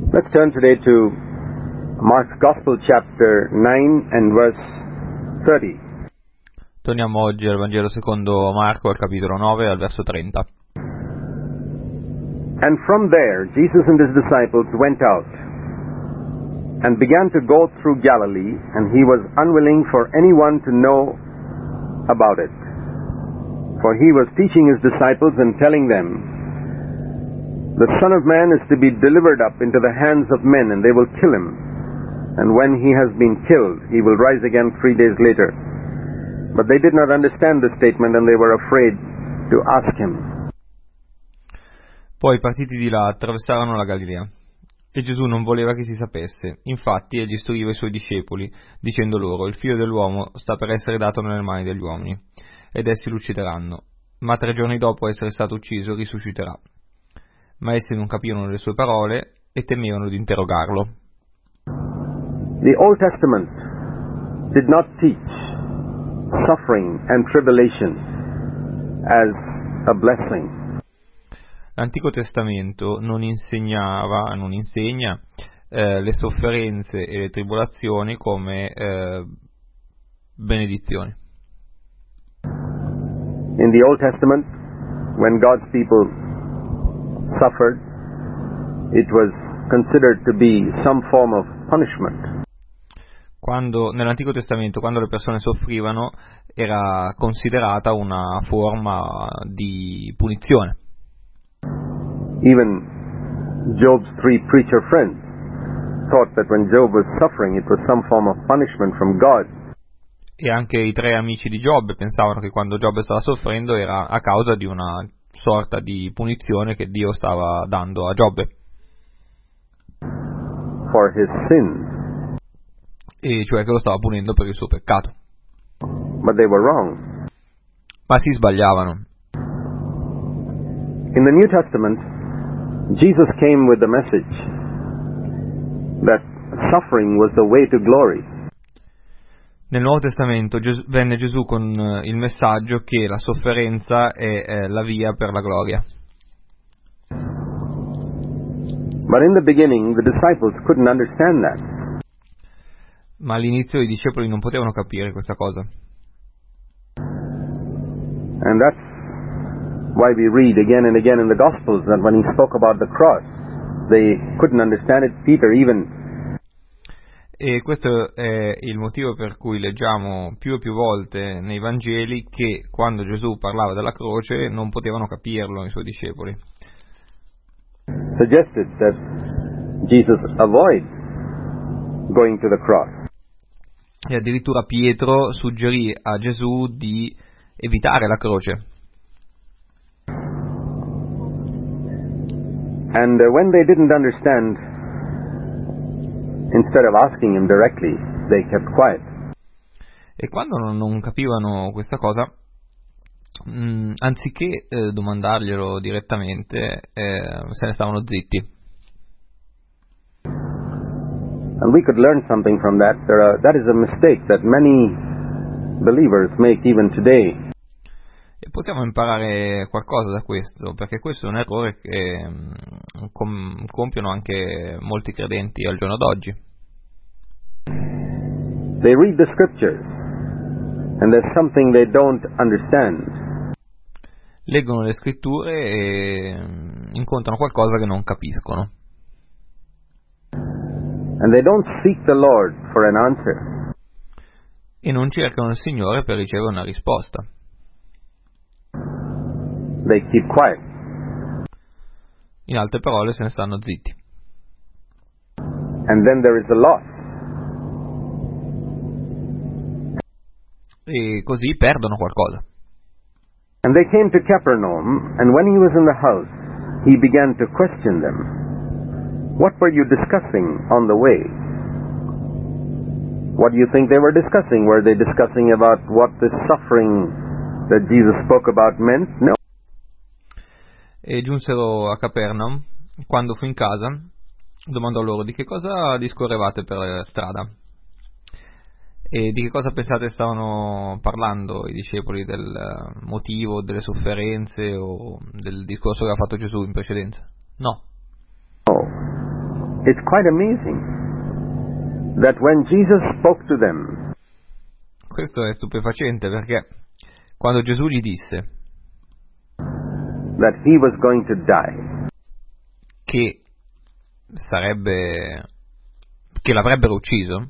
Let's turn today to Mark's Gospel, chapter 9 and verse 30. Torniamo oggi al Vangelo secondo Marco, al capitolo 9, al verso 30. And from there Jesus and his disciples went out and began to go through Galilee, and he was unwilling for anyone to know about it. For he was teaching his disciples and telling them, "The Son of Man is to be delivered up into the hands of men, and they will kill him. And when he has been killed, he will rise again 3 days later." But they did not understand the statement, and they were afraid to ask him. Poi, partiti di là, attraversarono la Galilea. E Gesù non voleva che si sapesse. Infatti egli istruiva i suoi discepoli, dicendo loro: "Il figlio dell'uomo sta per essere dato nelle mani degli uomini, ed essi lo uccideranno. Ma 3 giorni dopo essere stato ucciso risusciterà." Ma essi non capirono le sue parole e temevano di interrogarlo. The Old Testament did not teach suffering and tribulation as a blessing. L'Antico Testamento non insegna le sofferenze e le tribolazioni come benedizioni. In the Old Testament, when God's people suffered, it was considered to be some form of punishment. Nell'Antico Testamento, quando le persone soffrivano, era considerata una forma di punizione. Even Job's 3 preacher friends thought that when Job was suffering, it was some form of punishment from God. E anche i 3 amici di Giobbe pensavano che quando Giobbe stava soffrendo era a causa di una sorta di punizione che Dio stava dando a Giobbe. For his sins. E cioè che lo stava punendo per il suo peccato. But they were wrong. Ma si sbagliavano. In the New Testament, Jesus came with the message that suffering was the way to glory. Nel Nuovo Testamento venne Gesù con il messaggio che la sofferenza è la via per la gloria. But in the beginning, the disciples couldn't understand that. Ma all'inizio i discepoli non potevano capire questa cosa. And that's why we read again and again in the Gospels that when he spoke about the cross, they couldn't understand it. Peter even. E questo è il motivo per cui leggiamo più e più volte nei Vangeli che quando Gesù parlava della croce non potevano capirlo i suoi discepoli. Suggested that Jesus avoid going to the cross. E addirittura Pietro suggerì a Gesù di evitare la croce. And when they didn't understand, instead of asking him directly, they kept quiet. E quando non capivano questa cosa, anziché domandarglielo direttamente, se ne stavano zitti. And we could learn something from that. That is a mistake that many believers make even today. E possiamo imparare qualcosa da questo, perché questo è un errore che compiono anche molti credenti al giorno d'oggi. They read the scriptures and there's something they don't understand. Leggono le scritture e incontrano qualcosa che non capiscono. And they don't seek the Lord for an answer. E non cercano il Signore per ricevere una risposta. They keep quiet. In altre parole, se ne stanno zitti. And then there is a loss. E così perdono qualcosa. And they came to Capernaum, and when he was in the house, he began to question them. "What were you discussing on the way?" What do you think they were discussing? Were they discussing about what the suffering that Jesus spoke about meant? No. E giunsero a Capernaum. Quando fu in casa, domandò loro: "Di che cosa discorrevate per la strada? E di che cosa pensate stavano parlando i discepoli, del motivo, delle sofferenze o del discorso che ha fatto Gesù in precedenza?" No. it's quite amazing that when Jesus spoke to them, questo è stupefacente perché quando Gesù gli disse that he was going to die, che l'avrebbero ucciso,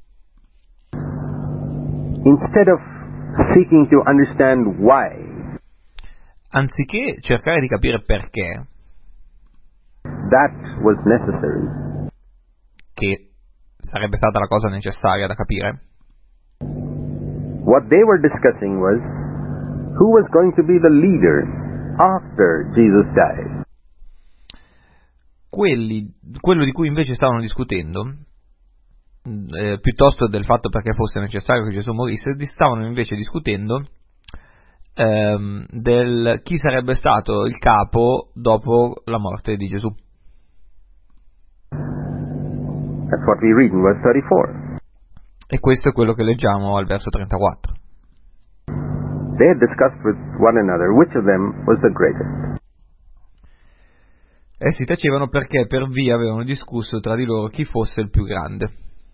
instead of seeking to understand why, anziché cercare di capire perché, that was necessary, che sarebbe stata la cosa necessaria da capire, what they were discussing was who was going to be the leader after Jesus died. Quello di cui invece stavano discutendo, piuttosto del fatto perché fosse necessario che Gesù morisse, stavano invece discutendo del chi sarebbe stato il capo dopo la morte di Gesù. That's what we read in verse 34. E questo è quello che leggiamo al verso 34. They had discussed with one another which of them was the greatest. Essi tacevano perché per via avevano discusso tra di loro chi fosse il più grande.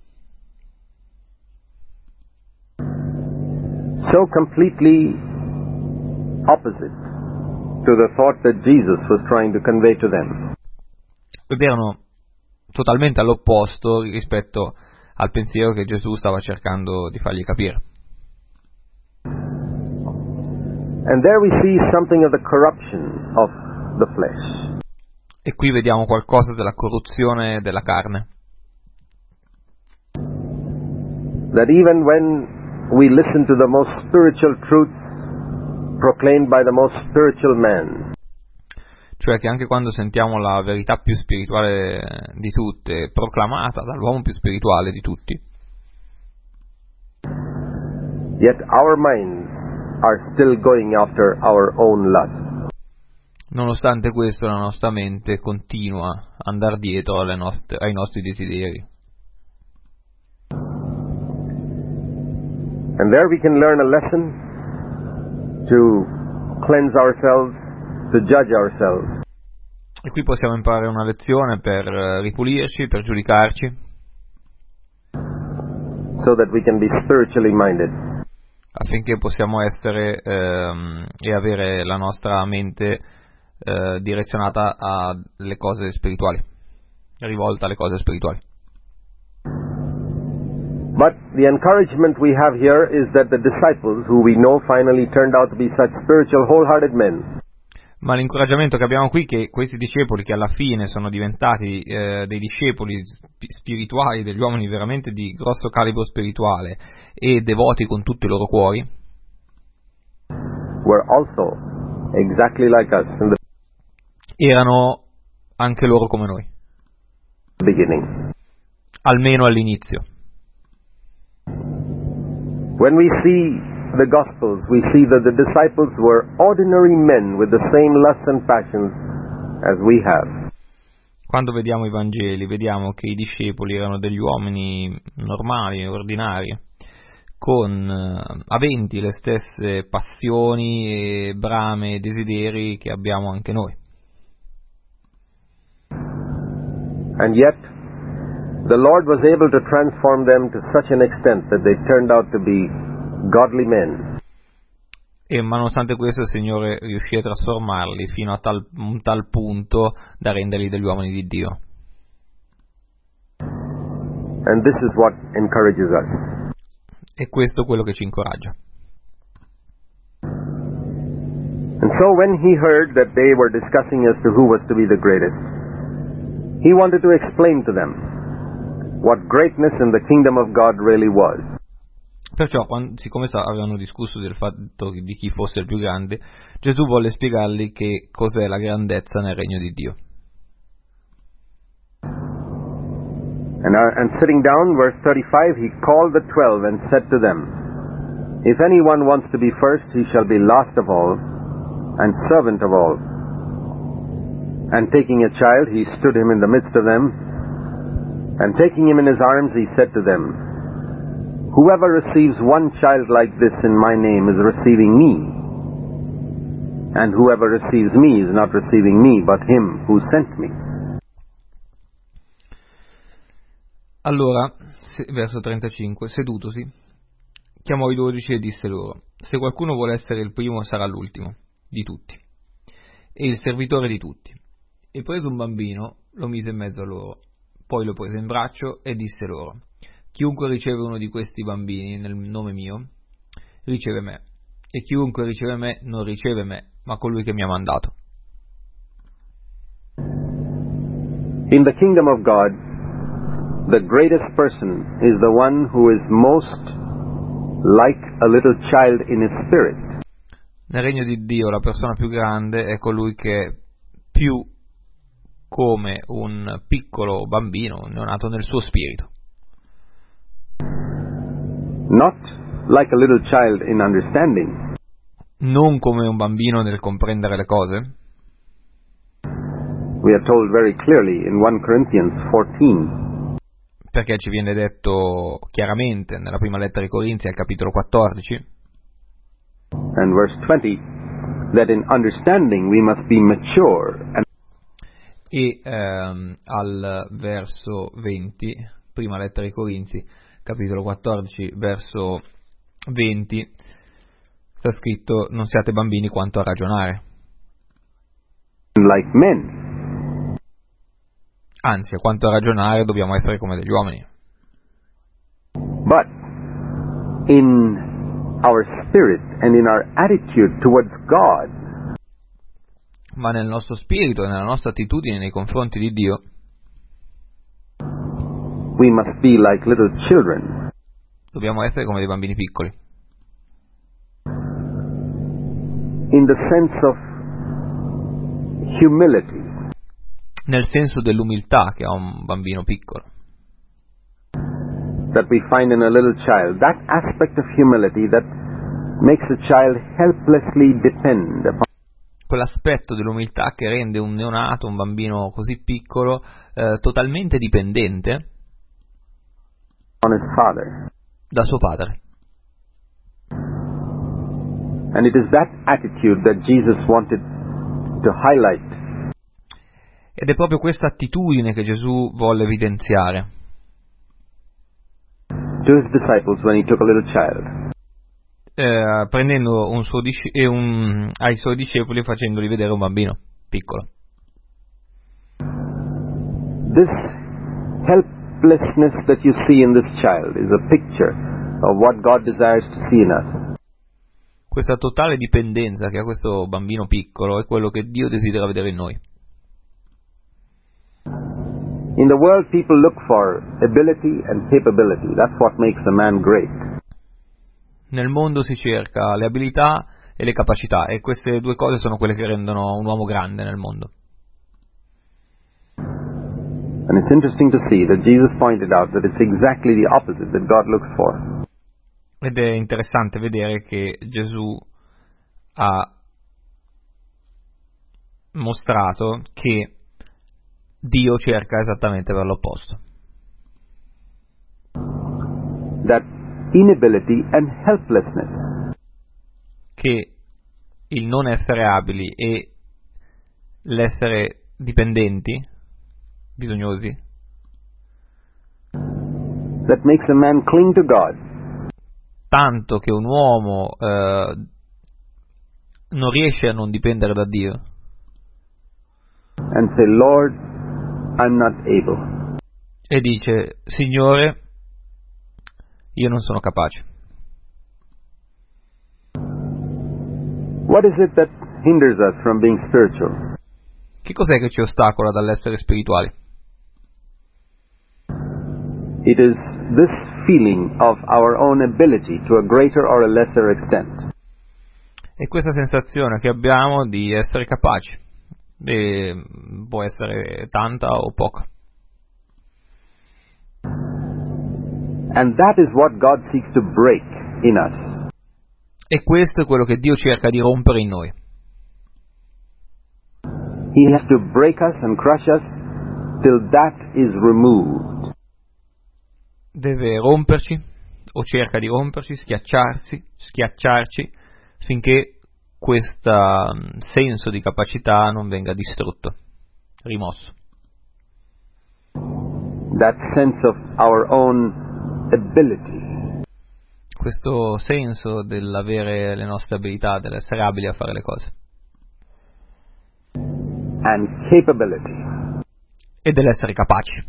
So completely opposite to the thought that Jesus was trying to convey to them. Ed erano totalmente all'opposto rispetto al pensiero che Gesù stava cercando di fargli capire. And there we see something of the corruption of the flesh. E qui vediamo qualcosa della corruzione della carne. That even when we listen to the most spiritual truths proclaimed by the most spiritual man, Cioè che anche quando sentiamo la verità più spirituale di tutte, proclamata dall'uomo più spirituale di tutti, yet our minds are still going after our own lust. nonostante questo la nostra mente continua a andare dietro ai nostri desideri. And there we can learn a lesson to cleanse ourselves, to judge ourselves. E qui possiamo imparare una lezione per ripulirci, per giudicarci, so that we can be spiritually minded. affinché possiamo essere e avere la nostra mente direzionata alle cose spirituali, rivolta alle cose spirituali. But the encouragement we have here is that the disciples, who we know finally turned out to be such spiritual, wholehearted men, Ma l'incoraggiamento che abbiamo qui è che questi discepoli, che alla fine sono diventati dei discepoli spirituali, degli uomini veramente di grosso calibro spirituale e devoti con tutti i loro cuori, were also exactly like us in the erano anche loro come noi, beginning. almeno all'inizio. When we see the Gospels, we see that the disciples were ordinary men with the same lusts and passions as we have. Quando vediamo i Vangeli, vediamo che i discepoli erano degli uomini normali, ordinari, aventi le stesse passioni, brame e desideri che abbiamo anche noi. And yet, the Lord was able to transform them to such an extent that they turned out to be godly men. Ma nonostante questo il Signore riuscì a trasformarli fino a un tal punto da renderli degli uomini di Dio. And this is what encourages us. E questo è quello che ci incoraggia. And so when he heard that they were discussing as to who was to be the greatest, he wanted to explain to them what greatness in the kingdom of God really was. Perciò, siccome avevano discusso del fatto di chi fosse il più grande, Gesù volle spiegargli che cos'è la grandezza nel regno di Dio. And sitting down, verse 35, he called the 12 and said to them, If anyone wants to be first, he shall be last of all, and servant of all. And taking a child, he stood him in the midst of them, and taking him in his arms, he said to them, Whoever receives one child like this in my name is receiving me, and whoever receives me is not receiving me, but him who sent me. Allora, verso 35, sedutosi, chiamò i 12 e disse loro: se qualcuno vuole essere il primo sarà l'ultimo di tutti e il servitore di tutti. E preso un bambino lo mise in mezzo a loro, poi lo prese in braccio e disse loro: chiunque riceve uno di questi bambini nel nome mio riceve me, e chiunque riceve me non riceve me, ma colui che mi ha mandato. In the kingdom of God, the greatest person is the one who is most like a little child in his spirit. Nel regno di Dio la persona più grande è colui che è più come un piccolo bambino, un neonato nel suo spirito. Not like a little child in understanding. Non come un bambino nel comprendere le cose. We are told very clearly in 1 Corinthians 14. Perché ci viene detto chiaramente nella prima lettera ai Corinzi al capitolo 14 and verse 20 that in understanding we must be mature e al verso 20, prima lettera ai Corinzi, capitolo 14, verso 20, sta scritto: non siate bambini quanto a ragionare. Like men. Anzi, a quanto a ragionare dobbiamo essere come degli uomini. But in our spirit and in our attitude towards God, ma nel nostro spirito e nella nostra attitudine nei confronti di Dio, we must be like little children. Dobbiamo essere come dei bambini piccoli. In the sense of humility. Nel senso dell'umiltà che ha un bambino piccolo. That we find in a little child, that aspect of humility that makes a child helplessly depend upon Quell'aspetto dell'umiltà che rende un neonato, un bambino così piccolo, totalmente dipendente on his father. Da suo padre. And it is that attitude that Jesus wanted to highlight. Ed è proprio questa attitudine che Gesù volle evidenziare to his disciples when he took a little child. Prendendo ai suoi discepoli e facendoli vedere un bambino piccolo. This helplessness that you see in this child is a picture of what God desires to see in us. Questa totale dipendenza che ha questo bambino piccolo è quello che Dio desidera vedere in noi. In the world people look for ability and capability. That's what makes a man great. Nel mondo si cerca le abilità e le capacità, e queste due cose sono quelle che rendono un uomo grande nel mondo. And it's interesting to see that Jesus pointed out that it's exactly the opposite that God looks for. Ed è interessante vedere che Gesù ha mostrato che Dio cerca esattamente per l'opposto. That inability and helplessness. Che il non essere abili e l'essere dipendenti, bisognosi, that makes a man cling to God. Tanto che un uomo non riesce a non dipendere da Dio. And say, Lord, I'm not able. E dice: Signore, io non sono capace. What is it that hinders us from being spiritual? Che cos'è che ci ostacola dall'essere spirituali? It is this feeling of our own ability to a greater or a lesser extent. È questa sensazione che abbiamo di essere capaci. Può essere tanta o poca. And that is what God seeks to break in us. E questo è quello che Dio cerca di rompere in noi. He has to break us and crush us till that is removed. Deve romperci, o cerca di romperci, schiacciarci, finché questo senso di capacità non venga distrutto, rimosso. that sense of our own ability. Questo senso dell'avere le nostre abilità, dell'essere abili a fare le cose. And capability. E dell'essere capaci.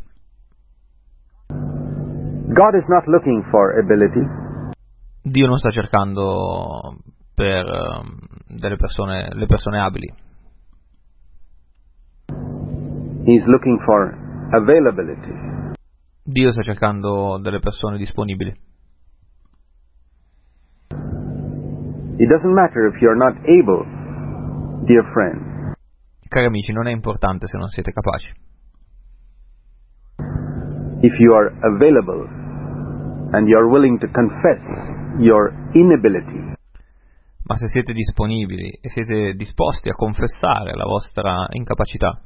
God is not looking for ability. Dio non sta cercando per le persone abili. He's looking for availability. Dio sta cercando delle persone disponibili. It doesn't matter if you're not able, dear friend. Cari amici, non è importante se non siete capaci. If you are available and you are willing to confess your inability, ma se siete disponibili e siete disposti a confessare la vostra incapacità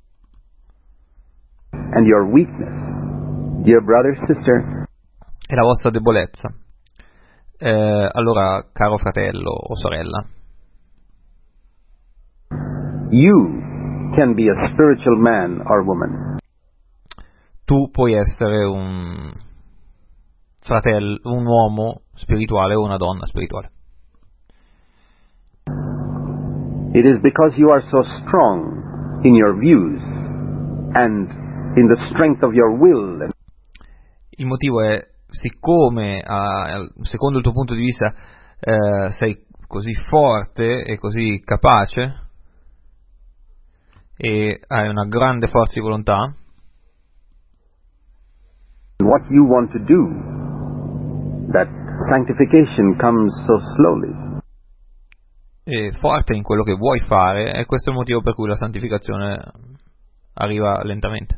and your weakness, dear brother, sister, e la vostra debolezza, allora, caro fratello o sorella, you can be a spiritual man or woman. Tu puoi essere un fratello, un uomo spirituale o una donna spirituale. It is because you are so strong in your views and in the strength of your will. Il motivo è, siccome secondo il tuo punto di vista sei così forte e così capace e hai una grande forza di volontà, what you want to do, that sanctification comes so slowly. E forte in quello che vuoi fare, e questo è il motivo per cui la santificazione arriva lentamente.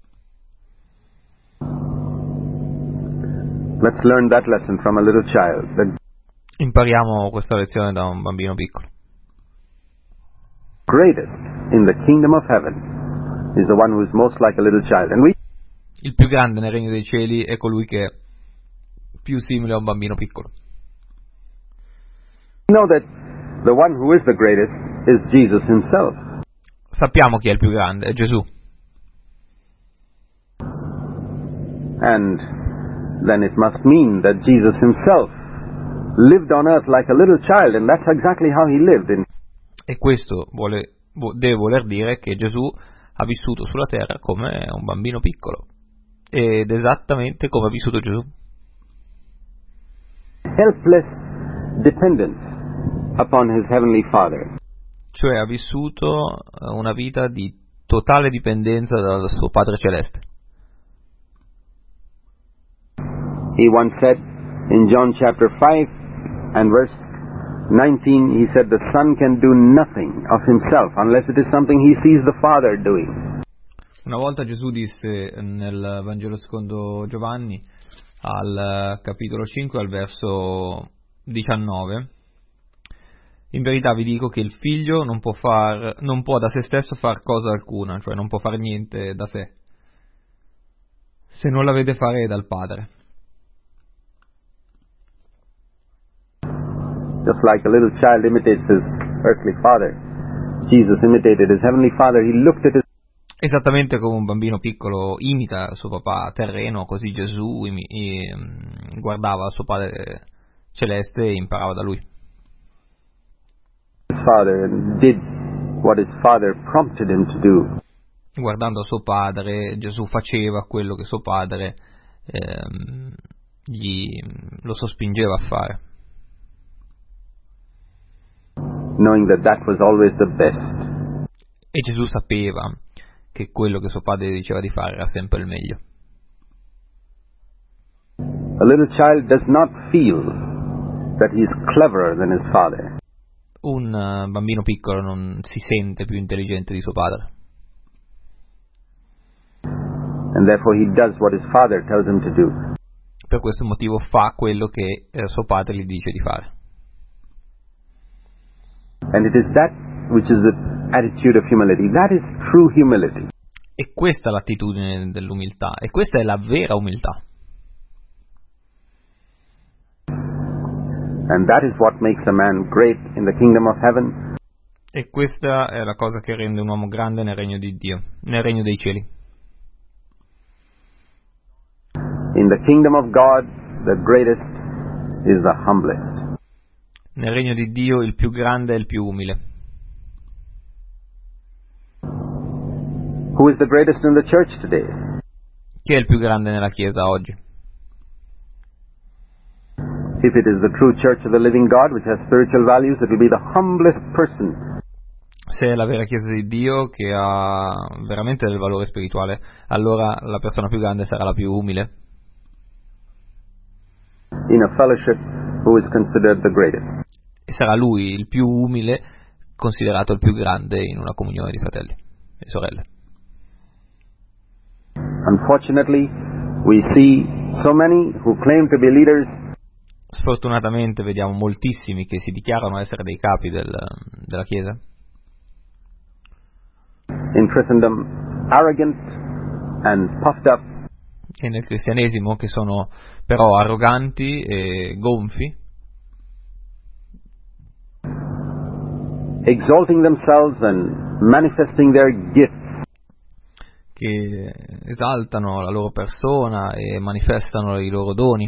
Let's learn that lesson from a little child. Impariamo questa lezione da un bambino piccolo. Greatest in the kingdom of heaven is the one who is most like a little child. And il più grande nel regno dei cieli è colui che è più simile a un bambino piccolo. know that the one who is the greatest is Jesus himself. Sappiamo chi è il più grande, è Gesù. And then it must mean that Jesus himself lived on earth like a little child, and that's exactly how he lived. E questo deve voler dire che Gesù ha vissuto sulla terra come un bambino piccolo, ed esattamente come ha vissuto Gesù. Helpless dependence upon his heavenly Father. Cioè ha vissuto una vita di totale dipendenza dal suo Padre Celeste. He once said in John chapter 5 and verse 19, he said, the Son can do nothing of himself unless it is something he sees the Father doing. Una volta Gesù disse nel Vangelo secondo Giovanni, al capitolo 5, al verso 19, in verità vi dico che il figlio non può da se stesso far cosa alcuna, cioè non può fare niente da sé, se non la vede fare dal Padre. Just like a little child imitates his earthly father, Jesus imitated his heavenly Father. He looked at his... Esattamente come un bambino piccolo imita suo papà terreno, così Gesù guardava suo Padre Celeste e imparava da lui. His father and did what his father prompted him to do. Guardando suo padre, Gesù faceva quello che suo padre lo sospingeva a fare. Knowing that that was always the best. E Gesù sapeva che quello che suo padre diceva di fare era sempre il meglio. A little child does not feel that he is cleverer than his father. Un bambino piccolo non si sente più intelligente di suo padre. And therefore he does what his father tells him to do. Per questo motivo fa quello che suo padre gli dice di fare. And it is that which is the attitude of humility. That is true humility. E questa è l'attitudine dell'umiltà, e questa è la vera umiltà. And that is what makes a man great in the kingdom of heaven. E questa è la cosa che rende un uomo grande nel regno di Dio, nel regno dei cieli. In the kingdom of God, the greatest is the humblest. Nel regno di Dio il più grande è il più umile. Who is the greatest in the church today? Chi è il più grande nella Chiesa oggi? If it is the true church of the living God, which has spiritual values, it will be the humblest person. Se è la vera Chiesa di Dio, che ha veramente del valore spirituale, allora la persona più grande sarà la più umile. In a fellowship, who is considered the greatest? E sarà lui il più umile, considerato il più grande in una comunione di fratelli e sorelle. Unfortunately, we see so many who claim to be leaders. Sfortunatamente vediamo moltissimi che si dichiarano essere dei capi della Chiesa In Christendom, arrogant and puffed up, e nel cristianesimo che sono però arroganti e gonfi, exalting themselves and manifesting their gifts che esaltano la loro persona e manifestano i loro doni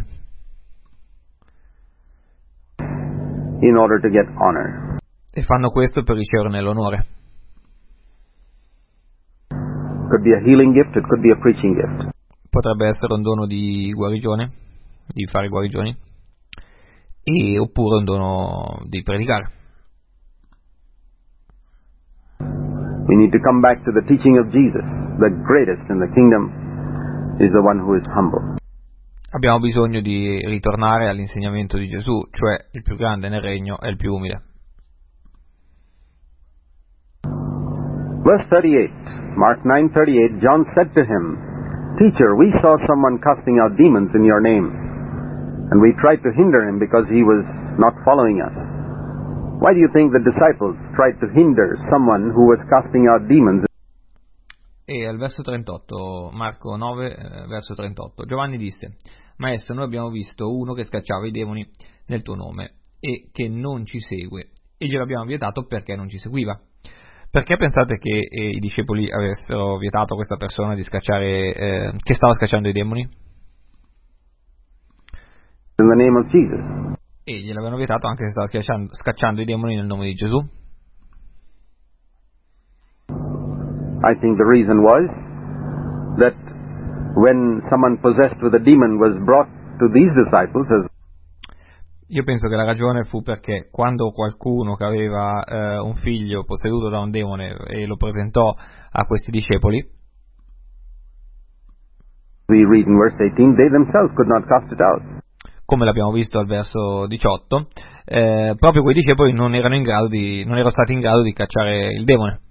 in order to get honor. e fanno questo per riceverne l'onore. Could be a healing gift, it could be a preaching gift. Potrebbe essere un dono di guarigione, di fare guarigioni, oppure un dono di predicare. We need to come back to the teaching of Jesus. The greatest in the kingdom is the one who is humble. Abbiamo bisogno di ritornare all'insegnamento di Gesù, cioè il più grande nel regno è il più umile. Verse 38, Mark 9:38, John said to him, Teacher, we saw someone casting out demons in your name, and we tried to hinder him because he was not following us. Why do you think the disciples tried to hinder someone who was casting out demons? E al verso 38, Marco 9, verso 38, Giovanni disse, Maestro, noi abbiamo visto uno che scacciava i demoni nel tuo nome e che non ci segue, e glielo abbiamo vietato perché non ci seguiva. Perché pensate che i discepoli avessero vietato a questa persona di scacciare, che stava scacciando i demoni? In the name of Jesus. E gliel'avevano vietato anche se stava scacciando i demoni nel nome di Gesù? I think the reason was that when someone possessed with a demon was brought to these disciples as Io penso che la ragione fu perché quando qualcuno che aveva un figlio posseduto da un demone e lo presentò a questi discepoli, we read in verse 18, they themselves could not cast it out. come l'abbiamo visto al verso 18, proprio quei discepoli non erano stati in grado di cacciare il demone.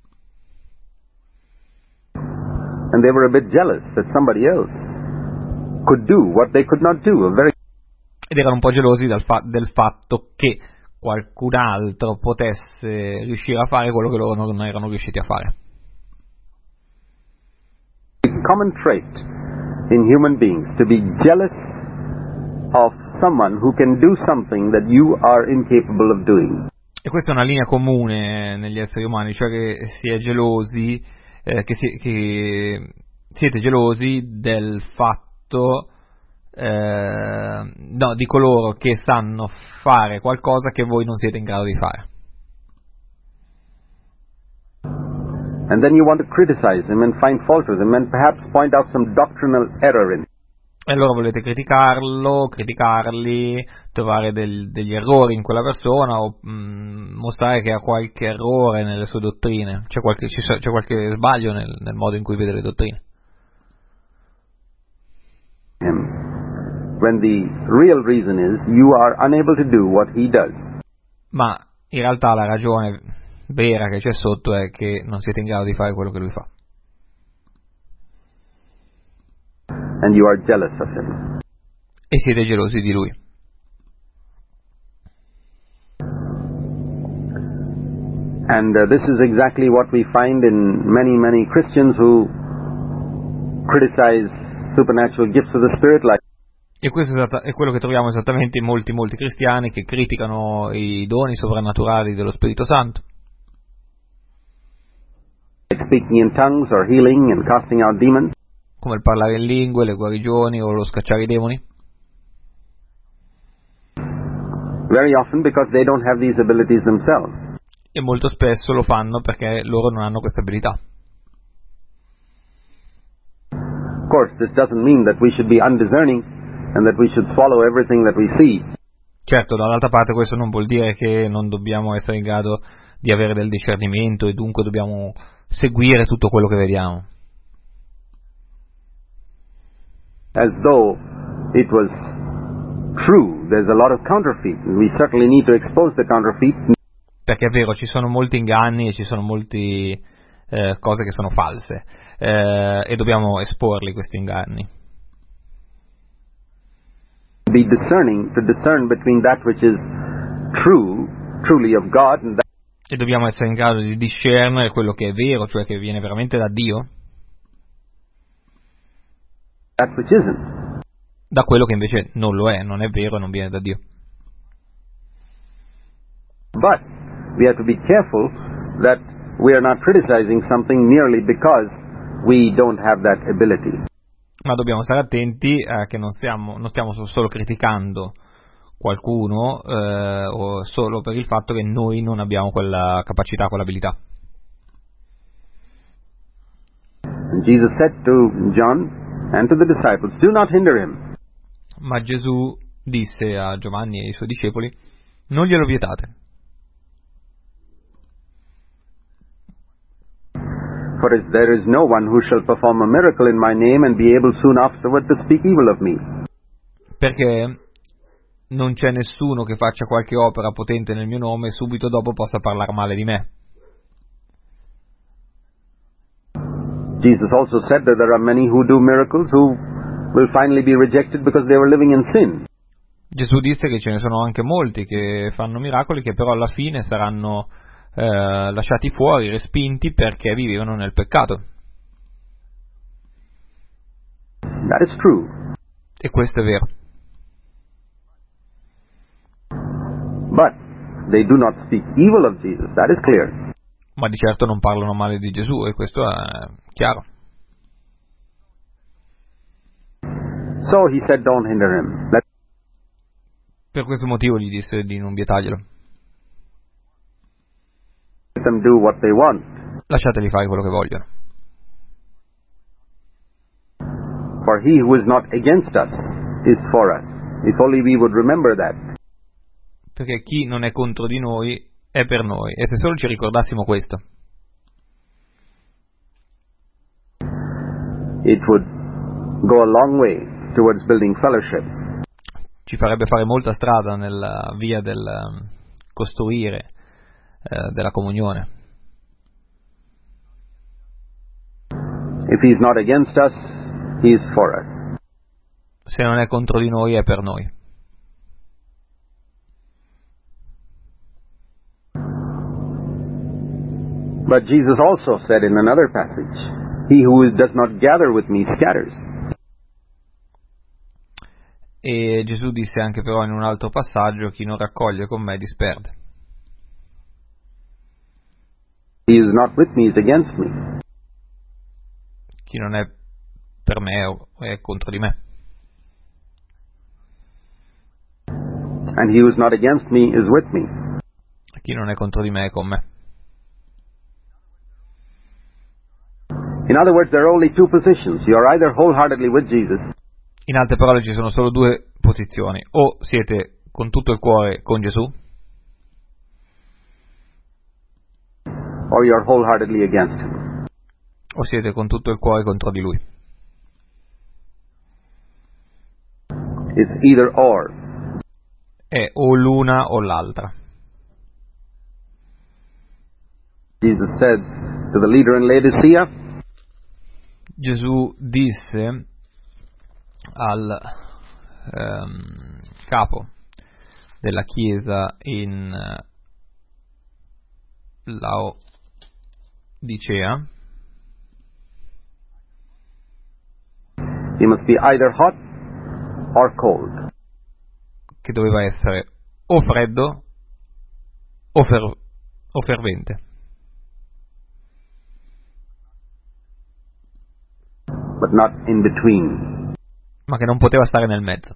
And they were a bit jealous that somebody else could do what they could not do. Ed erano un po' gelosi del fatto che qualcun altro potesse riuscire a fare quello che loro non erano riusciti a fare. It's a common trait in human beings to be jealous of someone who can do something that you are incapable of doing. E questa è una linea comune negli esseri umani, cioè che si è gelosi, che siete gelosi del fatto di coloro che sanno fare qualcosa che voi non siete in grado di fare. And then you want to criticize him and find fault with him and perhaps point out some doctrinal error in him. E allora volete criticarli, trovare degli errori in quella persona o mostrare che ha qualche errore nelle sue dottrine, c'è qualche sbaglio nel modo in cui vede le dottrine. When the real reason is you are unable to do what he does. Ma in realtà la ragione vera che c'è sotto è che non siete in grado di fare quello che lui fa. And you are jealous of him. E siete gelosi di lui. And this is exactly what we find in many Christians who criticize supernatural gifts of the Spirit, like E questo è quello che troviamo esattamente in molti cristiani che criticano i doni sovrannaturali dello Spirito Santo. speaking in tongues or healing and casting out demons. come il parlare in lingue, le guarigioni o lo scacciare i demoni? Very often because they don't have these abilities themselves. E molto spesso lo fanno perché loro non hanno questa abilità. Of course, this doesn't mean that we should be undiscerning and that we should swallow everything that we see. Certo, dall'altra parte questo non vuol dire che non dobbiamo essere in grado di avere del discernimento e dunque dobbiamo seguire tutto quello che vediamo. As though it was true, there's a lot of counterfeit, and we certainly need to expose the counterfeit. Perché è vero, ci sono molti inganni e ci sono molte cose che sono false e dobbiamo esporli questi inganni. Be discerning, to discern between that which is true, truly of God, and E dobbiamo essere in grado di discernere quello che è vero, cioè che viene veramente da Dio, that which isn't. da quello che invece non lo è, non è vero e non viene da Dio. But we have to be careful that we are not criticizing something merely because we don't have that ability. Ma dobbiamo stare attenti che non stiamo solo criticando qualcuno o solo per il fatto che noi non abbiamo quella capacità, quell'abilità. And Jesus said to John and to the disciples, do not hinder him. Ma Gesù disse a Giovanni e ai suoi discepoli, non glielo vietate. For there is no one who shall perform a miracle in my name and be able soon afterward to speak evil of me. Perché non c'è nessuno che faccia qualche opera potente nel mio nome e subito dopo possa parlare male di me. Jesus also said that there are many who do miracles who will finally be rejected because they were living in sin. Gesù disse che ce ne sono anche molti che fanno miracoli che però alla fine saranno lasciati fuori, respinti perché vivevano nel peccato. That is true. E questo è vero. But they do not speak evil of Jesus. That is clear. Ma di certo non parlano male di Gesù e questo è chiaro. So he said, don't hinder him. Per questo motivo gli disse di non vietarglielo. Let them do what they want. Lasciateli fare quello che vogliono. For he who is not against us is for us. If only we would remember that. Perché chi non è contro di noi è per noi. E se solo ci ricordassimo questo. It would go a long way towards building fellowship. Ci farebbe fare molta strada nella via del costruire della comunione. If he is not against us, he is for us. Se non è contro di noi è per noi. But Jesus also said in another passage, he who does not gather with me scatters. E Gesù disse anche però in un altro passaggio, chi non raccoglie con me disperde. He is not with me is against me. Chi non è per me è contro di me. And he who is not against me is with me. Chi non è contro di me è con me. In other words, there are only two positions. You are either wholeheartedly with Jesus, In altre parole ci sono solo due posizioni. O siete con tutto il cuore con Gesù, or you are wholeheartedly against him. o siete con tutto il cuore contro di Lui. It's either or. È o l'una o l'altra. Jesus said to the leader in Laodicea, Gesù disse al capo della chiesa in Laodicea, he must be either hot or cold. che doveva essere o freddo o fervente. but not in between. Ma che non poteva stare nel mezzo.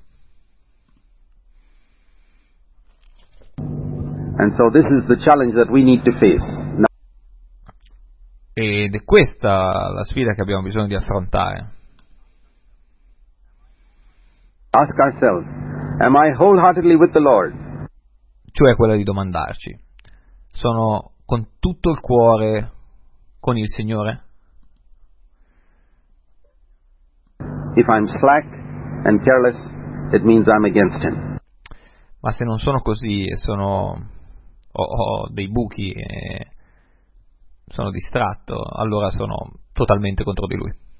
And so this is the challenge that we need to face. Now, Ed è questa la sfida che abbiamo bisogno di affrontare. ask ourselves, am I wholeheartedly with the Lord? Cioè quella di domandarci: sono con tutto il cuore con il Signore? If I'm slack and careless, it means I'm against Him. Ma se non sono così e ho dei buchi e sono distratto, allora sono totalmente contro di Lui.